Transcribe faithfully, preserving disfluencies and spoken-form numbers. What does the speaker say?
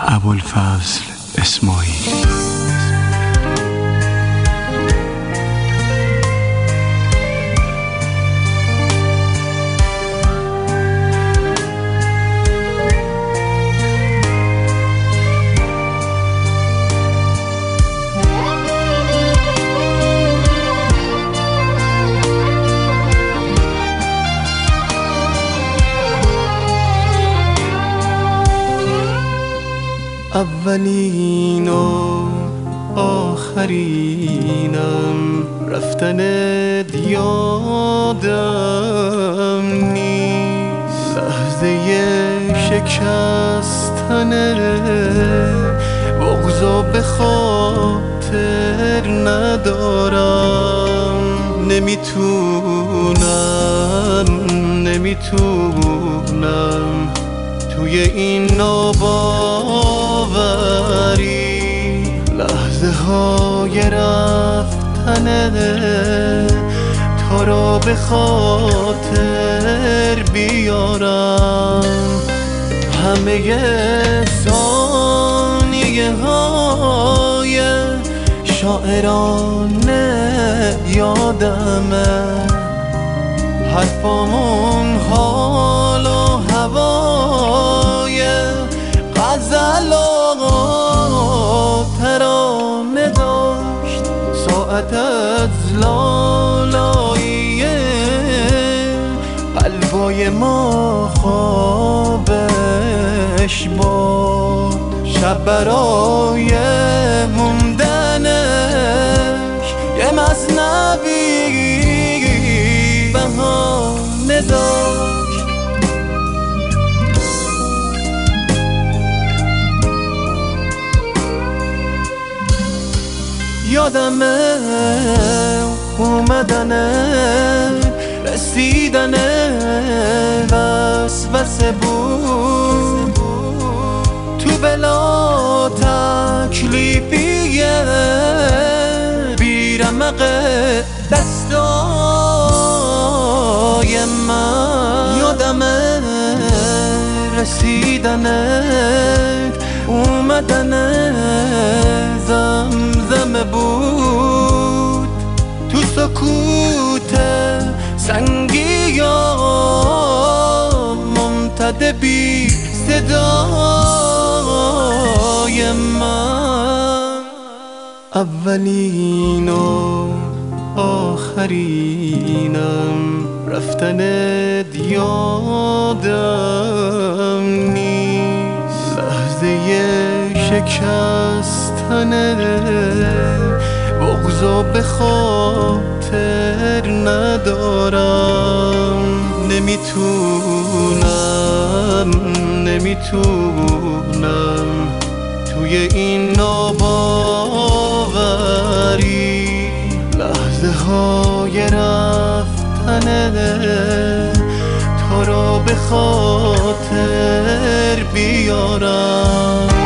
ابوالفضل اسماعیلی. اولین و آخرینم، رفتنت یادم نیست، لحظه شکستن بغضا به خاطر ندارم. نمیتونم نمیتونم توی این ناباوری لحظه های رفتن تا را به خاطر بیارم. همه ثانیه های شاعرانه یادمه، حرفامون حال و هوای غزل و ترانه داشت. ساعت از لالایی قلبای ما خوابش باد. شب برای موندنش یه مثنوی بهانه داشت. یادمه اومدنه رسیدنه وسوسه بود، تو بلا تکلیفیه بیرمق دستای من. یادمه رسیدنت اومدنه زمزمه بود، تو سکوت سنگی یا ممتد بی صدای من. اولین و آخرینم، رفتنت یادم نیست، لحظه شکستن بغضا به خاطر ندارم. نمیتونم نمیتونم توی این ناباوری لحظه های رفتن تا را به خاطر بیارم.